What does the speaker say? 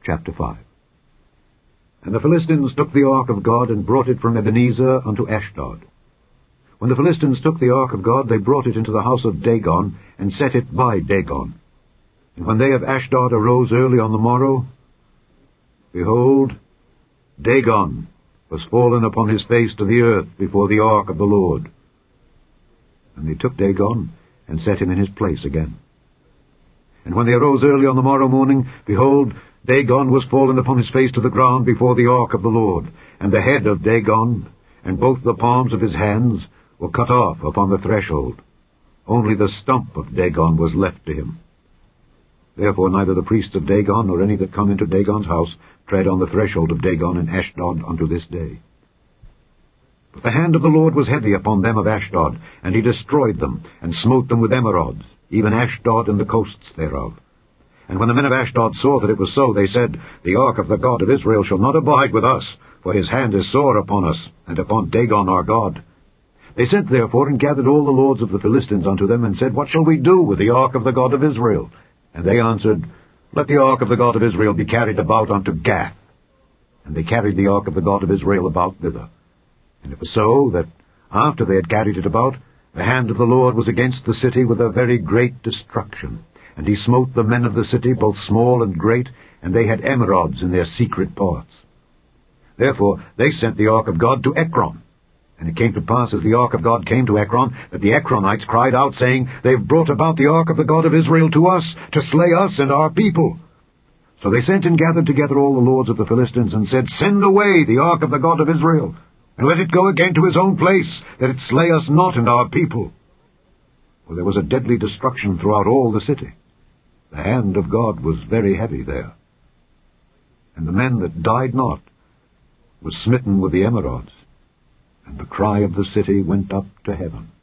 Chapter 5. And the Philistines took the ark of God, and brought it from Ebenezer unto Ashdod. When the Philistines took the ark of God, they brought it into the house of Dagon, and set it by Dagon. And when they of Ashdod arose early on the morrow, behold, Dagon was fallen upon his face to the earth before the ark of the Lord. And they took Dagon, and set him in his place again. And when they arose early on the morrow morning, behold, Dagon was fallen upon his face to the ground before the ark of the Lord, and the head of Dagon, and both the palms of his hands, were cut off upon the threshold. Only the stump of Dagon was left to him. Therefore neither the priests of Dagon, nor any that come into Dagon's house, tread on the threshold of Dagon in Ashdod unto this day. But the hand of the Lord was heavy upon them of Ashdod, and he destroyed them, and smote them with emerods, even Ashdod and the coasts thereof. And when the men of Ashdod saw that it was so, they said, The ark of the God of Israel shall not abide with us, for his hand is sore upon us, and upon Dagon our God. They sent therefore and gathered all the lords of the Philistines unto them, and said, What shall we do with the ark of the God of Israel? And they answered, Let the ark of the God of Israel be carried about unto Gath. And they carried the ark of the God of Israel about thither. And it was so, that after they had carried it about, the hand of the Lord was against the city with a very great destruction. And he smote the men of the city, both small and great, and they had emerods in their secret parts. Therefore they sent the ark of God to Ekron. And it came to pass, as the ark of God came to Ekron, that the Ekronites cried out, saying, They have brought about the ark of the God of Israel to us, to slay us and our people. So they sent and gathered together all the lords of the Philistines, and said, Send away the ark of the God of Israel, and let it go again to his own place, that it slay us not and our people. For there was a deadly destruction throughout all the city. The hand of God was very heavy there. And the men that died not was smitten with the emerods, and the cry of the city went up to heaven.